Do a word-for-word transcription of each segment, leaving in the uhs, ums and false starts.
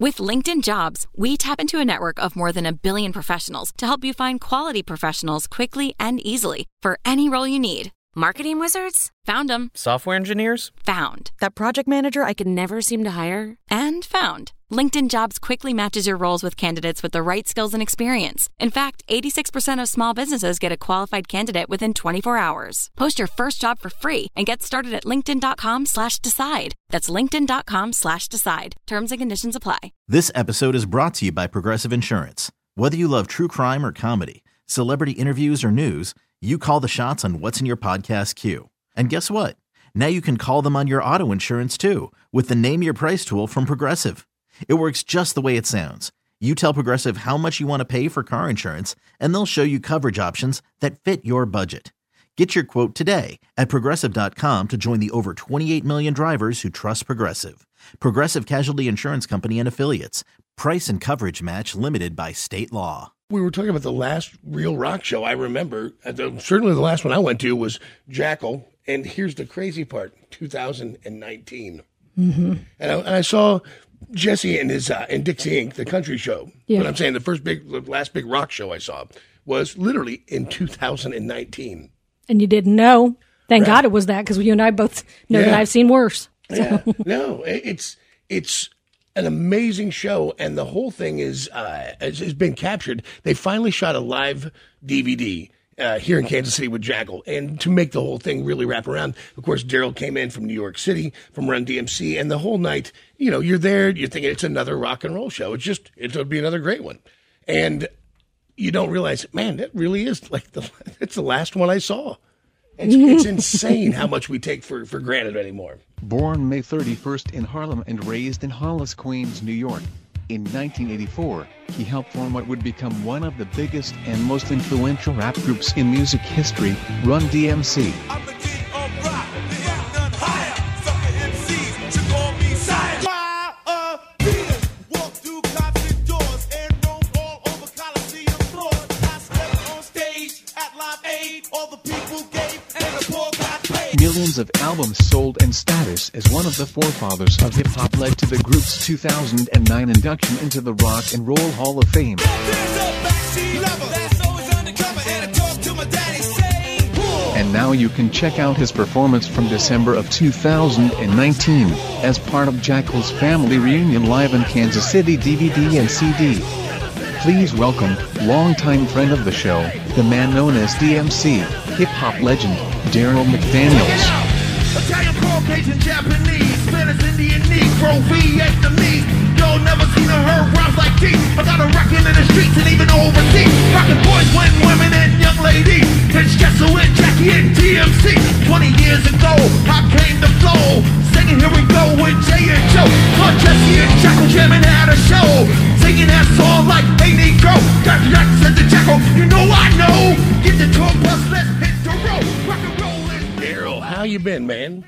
With LinkedIn Jobs, we tap into a network of more than a billion professionals to help you find quality professionals quickly and easily for any role you need. Marketing wizards? Found them. Software engineers? Found. That project manager I could never seem to hire? And found. LinkedIn Jobs quickly matches your roles with candidates with the right skills and experience. In fact, eighty-six percent of small businesses get a qualified candidate within twenty-four hours. Post your first job for free and get started at linkedin.com slash decide. That's linkedin.com slash decide. Terms and conditions apply. This episode is brought to you by Progressive Insurance. Whether you love true crime or comedy, celebrity interviews or news, you call the shots on what's in your podcast queue. And guess what? Now you can call them on your auto insurance too with the Name Your Price tool from Progressive. It works just the way it sounds. You tell Progressive how much you want to pay for car insurance, and they'll show you coverage options that fit your budget. Get your quote today at Progressive dot com to join the over twenty-eight million drivers who trust Progressive. Progressive Casualty Insurance Company and Affiliates. Price and coverage match limited by state law. We were talking about the last real rock show I remember. The, certainly the last one I went to was Jackal. And here's the crazy part, two thousand nineteen. Mm-hmm. And, I, and I saw Jesse and his uh, and Dixie Incorporated, the country show. Yeah. But I'm saying the first big, the last big rock show I saw was literally in two thousand nineteen. And you didn't know. Thank Right. God it was that, because you and I both know Yeah. that I've seen worse. So. Yeah, no, it- it's it's an amazing show, and the whole thing is uh, has, has been captured. They finally shot a live D V D uh, here in Kansas City with Jackal, and to make the whole thing really wrap around, of course, Daryl came in from New York City, from Run D M C, and the whole night, you know, you're there, you're thinking it's another rock and roll show. It's just, it'll be another great one, and you don't realize, man, that really is like the it's the last one I saw. It's, it's insane how much we take for, for granted anymore. Born May thirty-first in Harlem and raised in Hollis, Queens, New York. In nineteen eighty-four, he helped form what would become one of the biggest and most influential rap groups in music history, Run D M C. I'm the king of rock, the F none higher. Sucker M Cs should call me sire. My Venus walk through concert doors and roam all over Coliseum floors. I stepped on stage at Live Aid, all the people gave and the poor got paid. Millions of albums sold, and status as one of the forefathers of hip-hop led to the group's two thousand nine induction into the Rock and Roll Hall of Fame. There's a backseat lover that's always undercover, and I talk to my daddy, say, "Whoa." And now you can check out his performance from December of two thousand nineteen as part of Jackal's Family Reunion Live in Kansas City D V D and C D. Please welcome, longtime friend of the show, the man known as D M C, hip-hop legend, Daryl McDaniels. Italian, Caucasian, Japanese, Spanish, Indian, Negro, Vietnamese. Y'all never seen or heard rhymes like these. I got a rockin' in the streets and even overseas. Rockin' boys, when women, and young ladies. It's Jessel and Jackie and D M C. Twenty years ago, I came to flow. Singing Here We Go with Jay and Joe. Saw Jesse and Jackal jamming at a show. Singing that song like Hey Negro. Got Jack said to Jackal, you know I know. Get the tour bus, let's hit the road. Rock and roll is Daryl, how you been, man?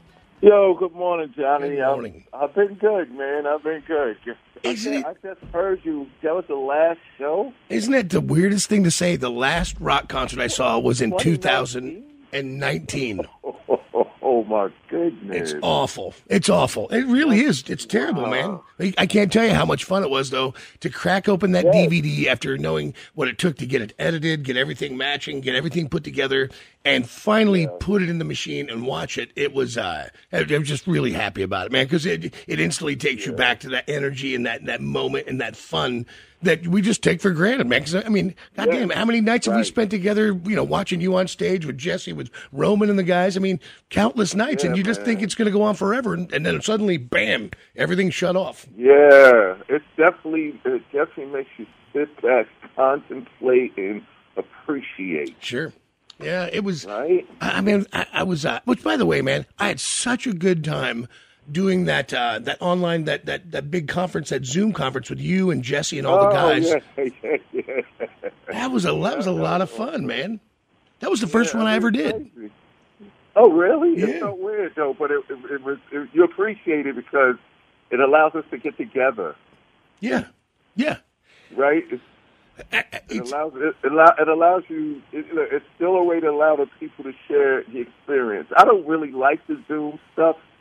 Yo, good morning, Johnny. Good morning. I've, I've been good, man. I've been good. I, Isn't just, it- I just heard you. That was the last show? Isn't it the weirdest thing to say? The last rock concert I saw was in two twenty thousand nineteen. Oh, oh, oh, oh, my goodness. It's awful. It's awful. It really is. It's terrible, man. I, I can't tell you how much fun it was, though, to crack open that Yes. D V D after knowing what it took to get it edited, get everything matching, get everything put together, and finally put it in the machine and watch it. It was, uh, I, I was just really happy about it, man, because it, it instantly takes you back to that energy and that, that moment and that fun that we just take for granted, man. 'Cause, I mean, goddamn, how many nights have we Right. spent together, you know, watching you on stage with Jesse, with Roman and the guys? I mean, countless nights, and Yeah, you just man. think it's going to go on forever, and, and then suddenly, bam, everything shut off. Yeah, it's definitely, it definitely makes you sit back, contemplate, and appreciate, Sure. Yeah, it was. right? I I mean, I, I was. Uh, which, by the way, man, I had such a good time doing that. Uh, that online, that, that that big conference, that Zoom conference with you and Jesse and all the guys. Oh, yeah, yeah, yeah. That was a that was a lot of fun, man. That was the first Yeah, one I it ever was did. crazy. Oh, really? Yeah. It's so weird, though, but it, it, it was, it, you appreciate it because it allows us to get together, Yeah, yeah. right? It's, I- I- It It's, allows it, allow, it allows you. It, it's still a way to allow the people to share the experience. I don't really like the Zoom stuff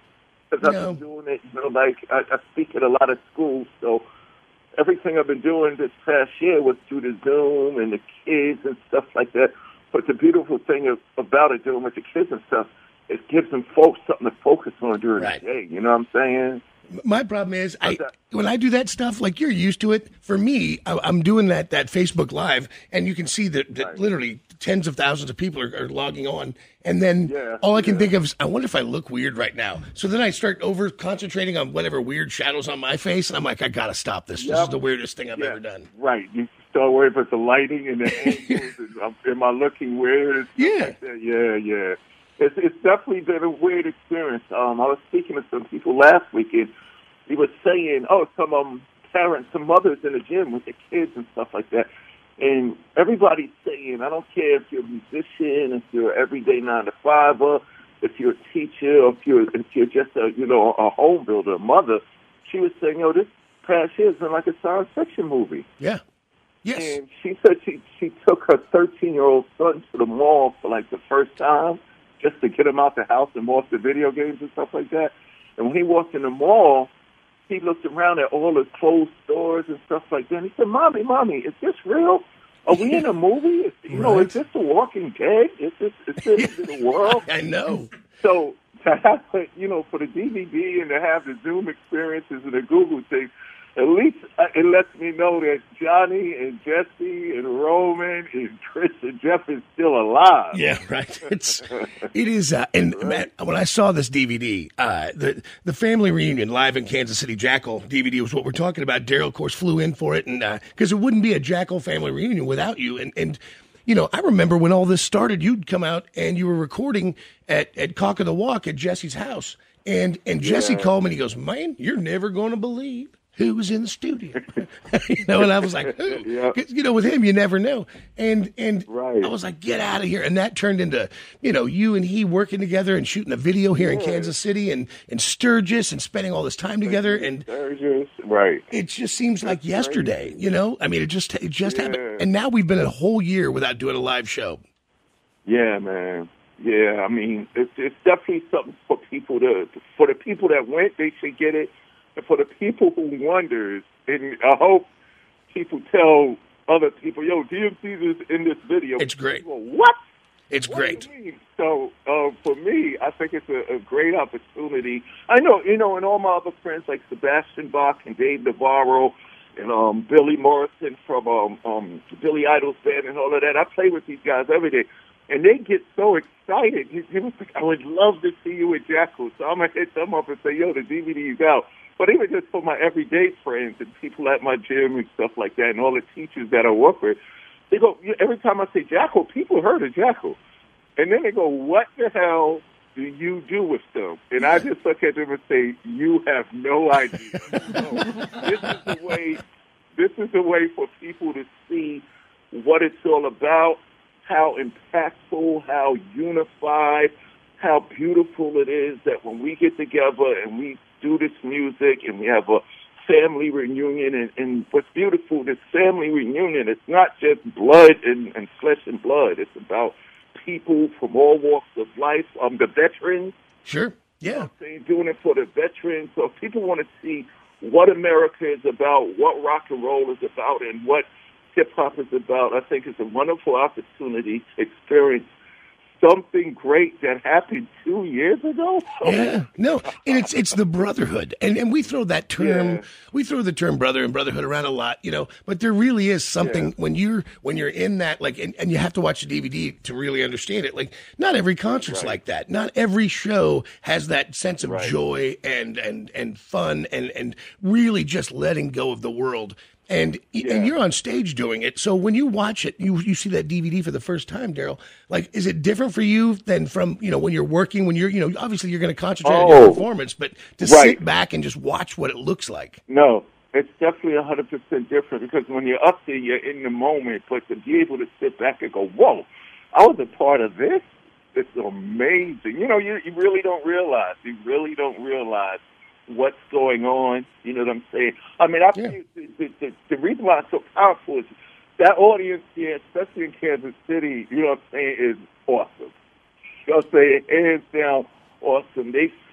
because I've No. been doing it, you know, like I, I speak at a lot of schools, so everything I've been doing this past year was through the Zoom and the kids and stuff like that. But the beautiful thing of, about it, doing with the kids and stuff, it gives them folks something to focus on during Right. the day. You know what I'm saying? My problem is, I that? when I do that stuff, like you're used to it. For me, I, I'm doing that that Facebook Live, and you can see that, that Right. literally tens of thousands of people are, are logging on, and then Yeah, all I can yeah. think of is, I wonder if I look weird right now. So then I start over concentrating on whatever weird shadows on my face, and I'm like, I gotta stop this. This Yep. is the weirdest thing I've Yeah, ever done. Right. You start worrying about the lighting and the angles. and, um, am I looking weird? and stuff Yeah. like that. Yeah, yeah. It's, it's definitely been a weird experience. Um, I was speaking to some people last weekend. He was saying, oh, some um, parents, some mothers in the gym with the kids and stuff like that. And everybody's saying, I don't care if you're a musician, if you're an everyday nine to fiver, if you're a teacher, or if you're if you're just a you know a home builder, a mother. She was saying, yo, this past year has been like a science fiction movie. Yeah. Yes. And she said she she took her thirteen year old son to the mall for like the first time, just to get him out the house and off the video games and stuff like that. And when he walked in the mall, he looked around at all the closed stores and stuff like that. And he said, "Mommy, mommy, is this real? Are we in a movie? Is, you know, Right. is this The Walking Dead? Is this is this the world?" I know. So to have, you know, for the D V D and to have the Zoom experiences and the Google thing, at least uh, it lets me know that Johnny and Jesse and Roman and Chris and Jeff is still alive. Yeah, right. It's it is, uh, and man, when I saw this D V D, uh, the the family reunion live in Kansas City, Jackal D V D was what we're talking about. Daryl, of course, flew in for it, and because it wouldn't be a Jackal family reunion without you, and and. You know, I remember when all this started, you'd come out and you were recording at, at Cock of the Walk at Jesse's house. And and Jesse called me and he goes, "Man, you're never going to believe who was in the studio." You know, and I was like, who? Yeah. 'Cause, you know, with him, you never know. And and Right. I was like, get out of here. And that turned into, you know, you and he working together and shooting a video here in Kansas City and, and Sturgis and spending all this time together. And Sturgis, right. it just seems like yesterday, you know? I mean, it just it just Yeah. happened. And now we've been a whole year without doing a live show. Yeah, man. Yeah, I mean, it's it's definitely something for people to, for the people that went, they should get it. And for the people who wonders, and I hope people tell other people, yo, D M C is in this video. It's great. People, what? It's What great. do you mean? So uh, for me, I think it's a, a great opportunity. I know, you know, and all my other friends like Sebastian Bach and Dave Navarro and um, Billy Morrison from um, um, Billy Idol's band and all of that. I play with these guys every day. And they get so excited. He, he was like, I would love to see you with Jackal. So I'm going to hit them up and say, yo, the D V D is out. But even just for my everyday friends and people at my gym and stuff like that and all the teachers that I work with, they go, every time I say Jackal, people heard of Jackal. And then they go, what the hell do you do with them? And I just look at them and say, you have no idea. So this is the way, this is the way for people to see what it's all about, how impactful, how unified, how beautiful it is that when we get together and we do this music and we have a family reunion, and, and what's beautiful, this family reunion, it's not just blood and, and flesh and blood. It's about people from all walks of life, um, the veterans. Sure. Yeah. They're doing it for the veterans. So if people want to see what America is about, what rock and roll is about, and what hip-hop is about, I think it's a wonderful opportunity to experience something great that happened two years ago. Yeah, no, and it's it's the brotherhood, and and we throw that term, Yeah. we throw the term brother and brotherhood around a lot, you know. But there really is something Yeah. when you're when you're in that, like, and, and you have to watch the D V D to really understand it. Like, not every concert's Right. like that. Not every show has that sense of Right. joy and and and fun and and really just letting go of the world. And Yeah. and you're on stage doing it. So when you watch it, you you see that D V D for the first time, Daryl. Like, is it different for you than from, you know, when you're working, when you're, you know, obviously you're going to concentrate on your Oh, performance, but to right. sit back and just watch what it looks like. No, it's definitely one hundred percent different because when you're up there, you're in the moment. But to be able to sit back and go, whoa, I was a part of this, it's amazing. You know, you, you really don't realize. You really don't realize what's going on. You know what I'm saying? I mean, I Yeah. think the, the, the, the reason why it's so powerful is that audience here, especially in Kansas City, you know what I'm saying, is awesome. You know what I'm saying? Hands down awesome. They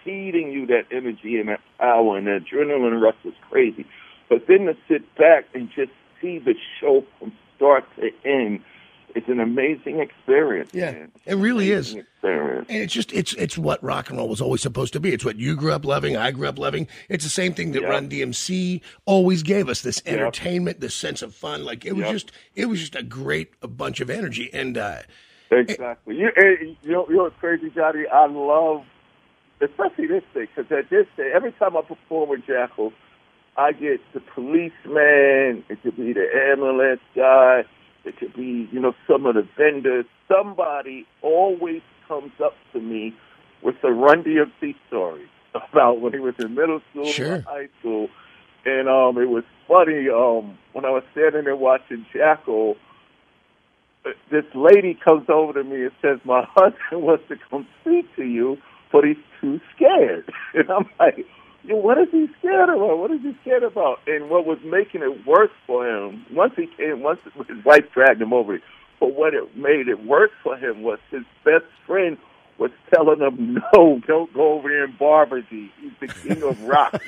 feeding you that energy and that power, and the adrenaline rush was crazy. But then to sit back and just see the show from start to end, it's an amazing experience. Yeah, man. it really is. Experience. And it's just, it's it's what rock and roll was always supposed to be. It's what you grew up loving, I grew up loving. It's the same thing that Yep. Run D M C always gave us, this Yep. entertainment, this sense of fun. Like, it was Yep. just, it was just a great a bunch of energy. And, uh, Exactly. You, and you know, you know what's crazy, Johnny? I love, especially this thing, because at this day, every time I perform with Jackal, I get the policeman, it could be the ambulance guy, it could be, you know, some of the vendors. Somebody always comes up to me with a Run D M C story about when he was in middle school Sure. or high school. And um, it was funny, um, when I was standing there watching Jackal, this lady comes over to me and says, my husband wants to come speak to you, but he's too scared. And I'm like, yo, what is he scared about? What is he scared about? And what was making it worse for him, once he came, once his wife dragged him over, but what it made it worse for him was his best friend was telling him, no, don't go over there in Barbary. He's the king of rock.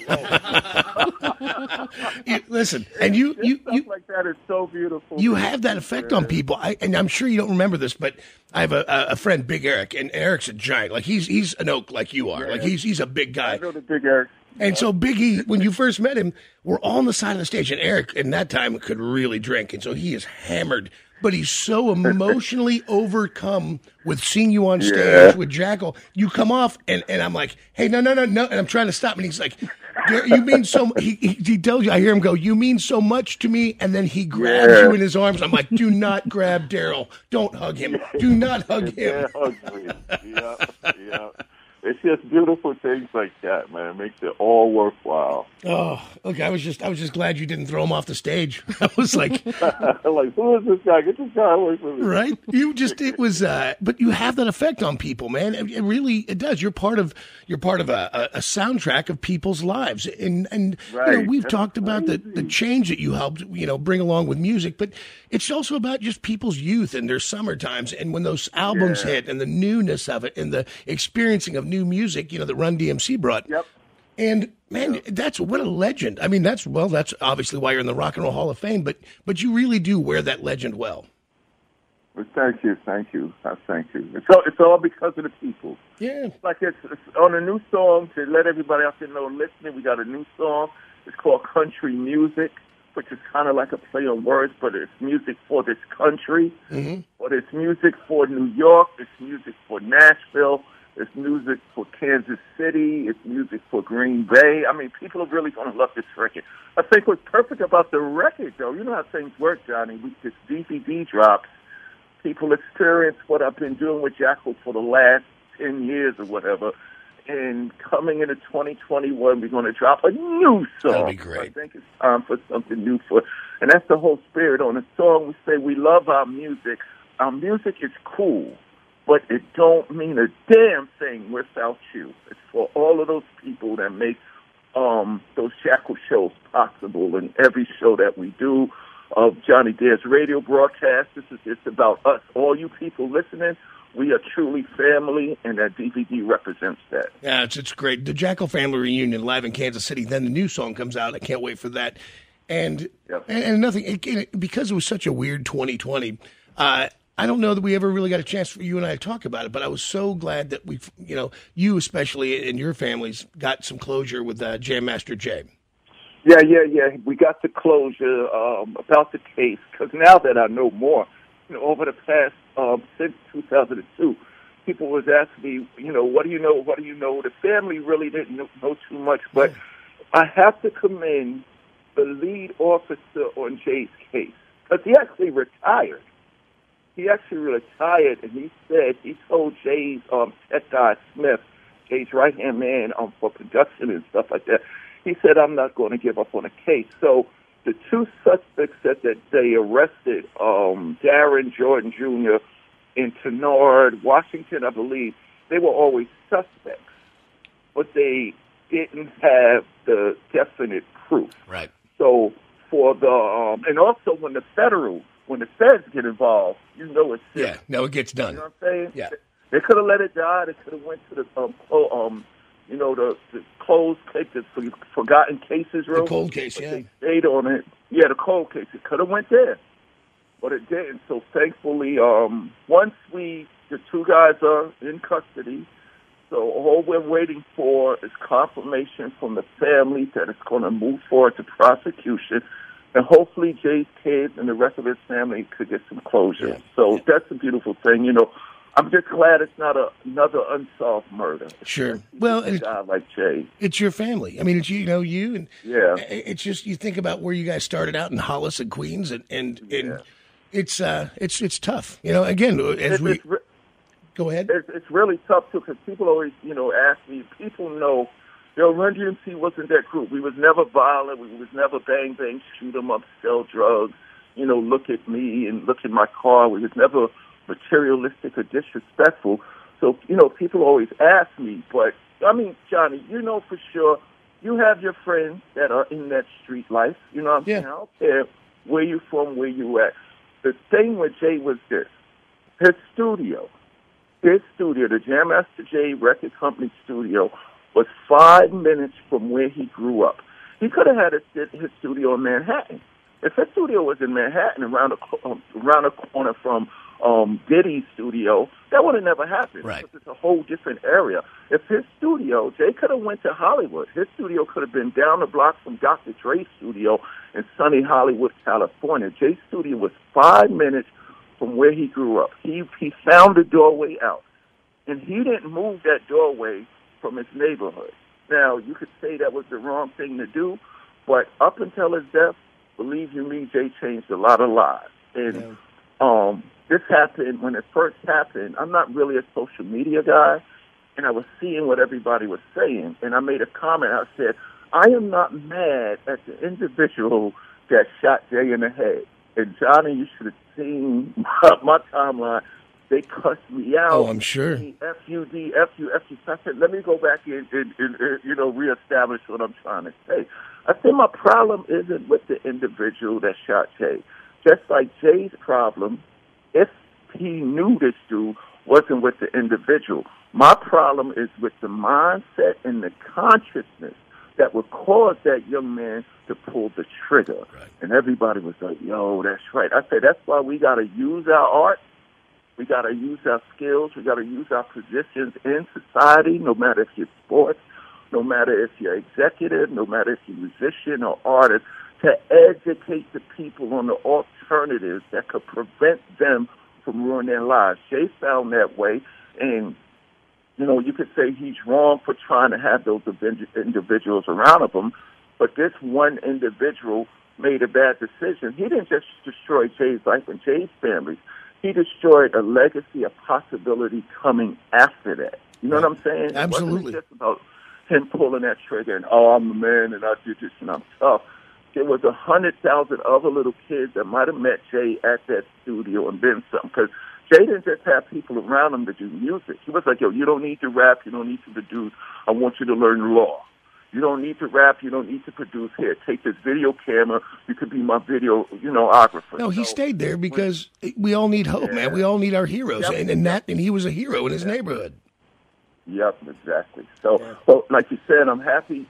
you- listen, and you, Just you, stuff you, like that is so beautiful. you have that effect on people. I, and I'm sure you don't remember this, but I have a, a friend, Big Eric, and Eric's a giant. Like, he's he's an oak like you are. Yeah. Like, he's he's a big guy. I know the Big Eric. And so Biggie, when you first met him, we're all on the side of the stage, and Eric, in that time, could really drink, and so he is hammered. But he's so emotionally overcome with seeing you on stage Yeah. with Jackal. You come off, and, and I'm like, hey, no, no, no, no. And I'm trying to stop, and he's like, you mean so much. He, he, he tells you, I hear him go, you mean so much to me. And then he grabs Yeah. you in his arms. I'm like, do not grab Daryl. Don't hug him. Do not hug Yeah, him. ugly. Yeah, yeah. It's just beautiful things like that, man. It makes it all worthwhile. Oh, okay. I was just, I was just glad you didn't throw him off the stage. I was like, Like, who is this guy? Get this guy away from me. right? You just, it was, uh, but you have that effect on people, man. It, it really, it does. You're part of, you're part of a, a, a soundtrack of people's lives. And, and, you know, Right. we've That's talked about the, the change that you helped, you know, bring along with music, but it's also about just people's youth and their summer times. And when those albums Yeah. hit and the newness of it and the experiencing of new music, you know, that Run D M C brought. Yep. And man, that's what a legend. I mean, that's, well, that's obviously why you're in the Rock and Roll Hall of Fame, but, but you really do wear that legend well. Well, thank you, thank you, uh, thank you. It's all, it's all because of the people. Yeah. Like it's, it's on a new song to let everybody out there know. Listening, we got a new song. It's called Country Music, which is kind of like a play on words, but it's music for this country. Mm-hmm. But it's music for New York. It's music for Nashville. It's music for Kansas City. It's music for Green Bay. I mean, people are really going to love this record. I think what's perfect about the record, though, you know how things work, Johnny. We this D V D drops. People experience what I've been doing with Jackal for the last ten years or whatever. And coming into twenty twenty-one, we're going to drop a new song. That'll be great. I think it's time for something new for, and that's the whole spirit on the song. We say we love our music. Our music is cool, but it don't mean a damn thing without you. It's for all of those people that make um, those Jackal shows possible, and every show that we do of Johnny Dare's radio broadcast. This is it's about us, all you people listening. We are truly family, and that D V D represents that. Yeah, it's, it's great. The Jackal Family Reunion live in Kansas City. Then the new song comes out. I can't wait for that. And Yep. and, and nothing it, it, because it was such a weird twenty twenty. Uh, I don't know that we ever really got a chance for you and I to talk about it, but I was so glad that we, you know, you especially and your families got some closure with uh, Jam Master Jay. Yeah, yeah, yeah. We got the closure um, about the case, because now that I know more, you know, over the past, um, since two thousand two, people was asking me, you know, what do you know, what do you know? The family really didn't know, know too much, but I have to commend the lead officer on Jay's case, because he actually retired. He actually retired, and he said, he told Jay's um, tech guy, Smith, Jay's right-hand man um, for production and stuff like that, he said, I'm not going to give up on a case. So the two suspects that, that they arrested, um, Darren Jordan Junior in Tenard, Washington, I believe, they were always suspects, but they didn't have the definite proof. Right. So for the, um, and also when the federal, when the feds get involved, you know it's serious. Yeah. No, it gets done. You know what I'm saying? Yeah. They could have let it die. They could have went to the um, oh, um, you know, the, the closed case, the forgotten cases room. The cold case, yeah. They stayed on it. Yeah, the cold case. It could have went there, but it didn't. So thankfully, um, once we, the two guys are in custody, so all we're waiting for is confirmation from the family that it's going to move forward to prosecution, and hopefully Jay's kids and the rest of his family could get some closure. Yeah. So yeah. that's a beautiful thing, you know. I'm just glad it's not a, another unsolved murder. Sure. Well, a guy like Jay. It's your family. I mean, it's you know you, and yeah. It's just you think about where you guys started out in Hollis and Queens, and and, and yeah. it's uh it's it's tough. You know, again, as it's, we it's re- go ahead. It's, it's really tough too because people always you know ask me. People know, you know, Run D M C wasn't that group. We was never violent. We was never bang bang, shoot 'em up, sell drugs. You know, look at me and look at my car. We was never materialistic or disrespectful. So, you know, people always ask me, but, I mean, Johnny, you know for sure, you have your friends that are in that street life. You know what I'm yeah. saying? I don't care where you from, where you at. The thing with Jay was this. His studio, his studio, the Jam Master Jay Record Company studio, was five minutes from where he grew up. He could have had his, his studio in Manhattan. If his studio was in Manhattan, around the, um, around the corner from um, Diddy's studio, that would have never happened. Right. Because it's a whole different area. If his studio, Jay could have went to Hollywood. His studio could have been down the block from Doctor Dre's studio in sunny Hollywood, California. Jay's studio was five minutes from where he grew up. He he found a doorway out, and he didn't move that doorway from his neighborhood. Now, you could say that was the wrong thing to do, but up until his death, believe you me, Jay changed a lot of lives. And yeah. um, this happened, when it first happened, I'm not really a social media guy, and I was seeing what everybody was saying, and I made a comment. I said, I am not mad at the individual that shot Jay in the head. And Johnny, you should have seen my, my timeline. They cussed me out. Oh, I'm sure. F U D, F U, F U. I said, let me go back in and, and, and, you know, reestablish what I'm trying to say. I said, my problem isn't with the individual that shot Jay. Just like Jay's problem, if he knew this dude, wasn't with the individual. My problem is with the mindset and the consciousness that would cause that young man to pull the trigger. Right. And everybody was like, yo, that's right. I said, that's why we got to use our art. We got to use our skills. We got to use our positions in society, no matter if you're sports, no matter if you're executive, no matter if you're musician or artist, to educate the people on the alternatives that could prevent them from ruining their lives. Jay found that way, and, you know, you could say he's wrong for trying to have those individuals around him, but this one individual made a bad decision. He didn't just destroy Jay's life and Jay's family. He destroyed a legacy, a possibility coming after that. You know right. what I'm saying? Absolutely. It wasn't just about him pulling that trigger and, oh, I'm a man and I did this and I'm tough. There was a hundred thousand other little kids that might have met Jay at that studio and been something. Because Jay didn't just have people around him to do music. He was like, yo, you don't need to rap, you don't need to produce. I want you to learn law. You don't need to rap, you don't need to produce. Here, take this video camera. You could be my video, you know, videographer. No, he so, stayed there because when, we all need hope, yeah. man. We all need our heroes, yep. and, and that, and he was a hero in his yep. neighborhood. Yep, exactly. So, yeah. so, like you said, I'm happy.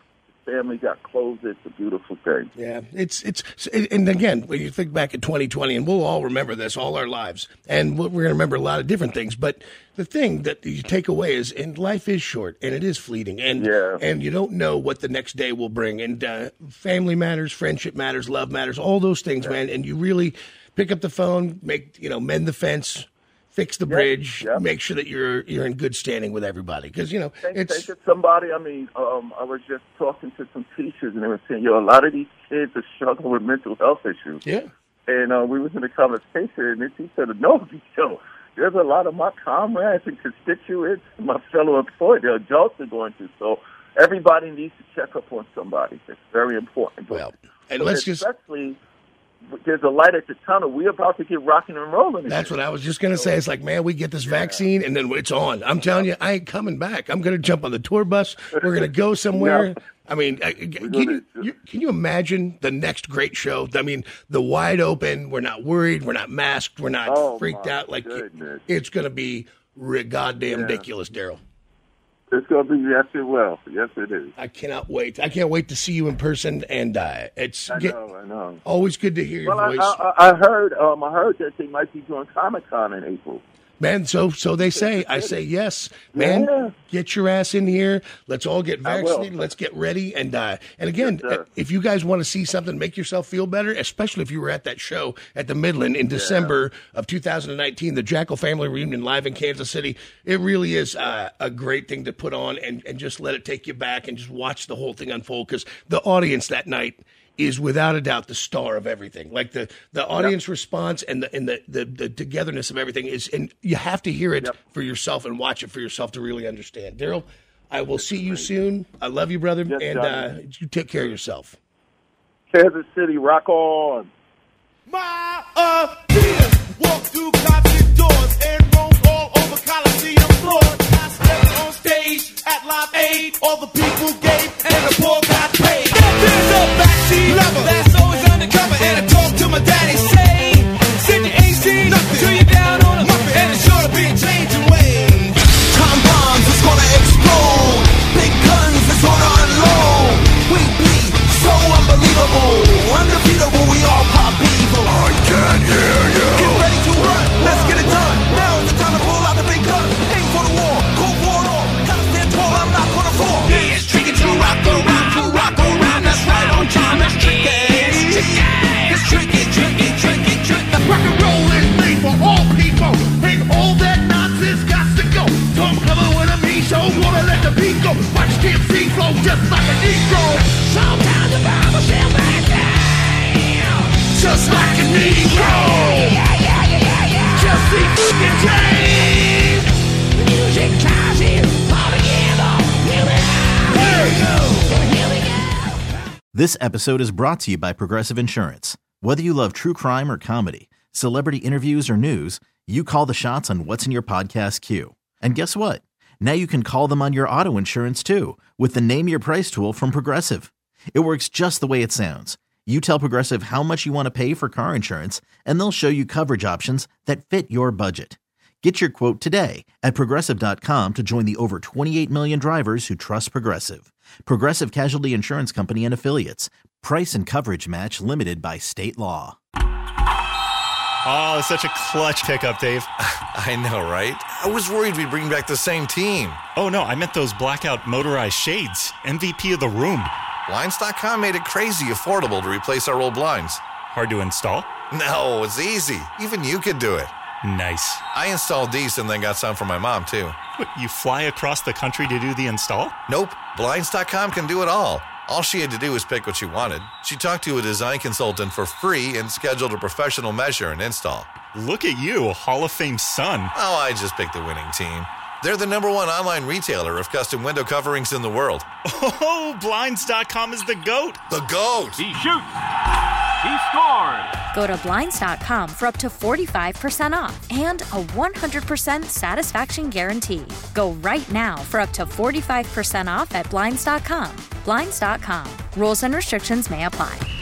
Family got closed. It's a beautiful thing. Yeah, it's it's and again, when you think back at twenty twenty, and we'll all remember this all our lives, and we're going to remember a lot of different things. But the thing that you take away is, and life is short, and it is fleeting, and yeah. and you don't know what the next day will bring. And uh, family matters, friendship matters, love matters, all those things, yeah. man. And you really pick up the phone, make you know, mend the fence. Fix the bridge. Yep, yep. Make sure that you're you're in good standing with everybody, because you know think, it's think of somebody. I mean, um, I was just talking to some teachers, and they were saying, "Yo, a lot of these kids are struggling with mental health issues." Yeah. And uh, we was in a conversation, and the teacher said, "No, yo, there's a lot of my comrades and constituents, my fellow employees, the adults are going through. So everybody needs to check up on somebody. It's very important." Well, and let's just especially. There's a light at the tunnel. We're about to get rocking and rolling again. That's what I was just going to say. It's like, man, we get this yeah. vaccine, and then it's on. I'm telling you, I ain't coming back. I'm going to jump on the tour bus. We're going to go somewhere. Yeah. I mean, can you, you, can you imagine the next great show? I mean, the wide open, we're not worried, we're not masked, we're not oh, freaked out. Like goodness. It's going to be goddamn yeah. ridiculous, Daryl. It's going to be, yes, it will. Yes, it is. I cannot wait. I can't wait to see you in person, and uh, it's I get, know, I know. always good to hear your well, voice. I, I, I heard, um, I heard that they might be doing Comic-Con in April. Man, so so they say. I say yes, man. Yeah. Get your ass in here. Let's all get I will. vaccinated. Let's get ready. And uh, and again, Yes, sir. if you guys want to see something, make yourself feel better. Especially if you were at that show at the Midland in December of two thousand nineteen, the Jackal Family Reunion live in Kansas City. It really is uh, a great thing to put on and and just let it take you back and just watch the whole thing unfold, because the audience that night is without a doubt the star of everything. Like the, the audience yep. response and the and the, the, the togetherness of everything is, and you have to hear it yep. for yourself and watch it for yourself to really understand. Daryl, I will see you soon. I love you, brother, yes, and uh, you take care of yourself. Kansas City, rock on. My ideas walk through concert doors and roam all over Coliseum floors. I stepped on stage at Live Aid. All the people gave and the poor got paid. There's a backseat lover that's always undercover, and I talk to my daddy, say, send your A C nothing till you're down on a muffin, and it's sure to be changing ways. Time bombs is gonna explode, big guns is gonna unload. We be so unbelievable, undefeatable, we all pop evil. I can't hear you. Get ready to run, let's get it done. Now is the time to pull out the big gun. Aim for the war, go for it all. Gotta stand tall, I'm not gonna fall. Yeah, it's tricky to rock around, to rock around. That's right on time, that's tricky. It's tricky, tricky, tricky, tricky. Rock and roll is made for all people, and all that nonsense got to go. So I'm coming with a me show, wanna let the beat go. Watch T M C flow just like a Negro. Sometimes the Bible shall back down, just like a Negro. Yeah, yeah, yeah, yeah, yeah. Just see fucking change. Music ties in all together. Here we go. Here we go. Here we go. This episode is brought to you by Progressive Insurance. Whether you love true crime or comedy, celebrity interviews or news, you call the shots on what's in your podcast queue. And guess what? Now you can call them on your auto insurance too, with the Name Your Price tool from Progressive. It works just the way it sounds. You tell Progressive how much you want to pay for car insurance, and they'll show you coverage options that fit your budget. Get your quote today at Progressive dot com to join the over twenty-eight million drivers who trust Progressive. Progressive Casualty Insurance Company and Affiliates. Price and coverage match limited by state law. Oh, such a clutch pickup, Dave. I know, right? I was worried we'd bring back the same team. Oh, no, I meant those blackout motorized shades. M V P of the room. Blinds dot com made it crazy affordable to replace our old blinds. Hard to install? No, it's easy. Even you could do it. Nice. I installed these and then got some for my mom, too. What, you fly across the country to do the install? Nope. Blinds dot com can do it all. All she had to do was pick what she wanted. She talked to a design consultant for free and scheduled a professional measure and install. Look at you, a Hall of Fame son. Oh, I just picked the winning team. They're the number one online retailer of custom window coverings in the world. Oh, Blinds dot com is the GOAT. The GOAT. He shoots. He scores. Go to Blinds dot com for up to forty-five percent off and a one hundred percent satisfaction guarantee. Go right now for up to forty-five percent off at Blinds dot com. Blinds dot com. Rules and restrictions may apply.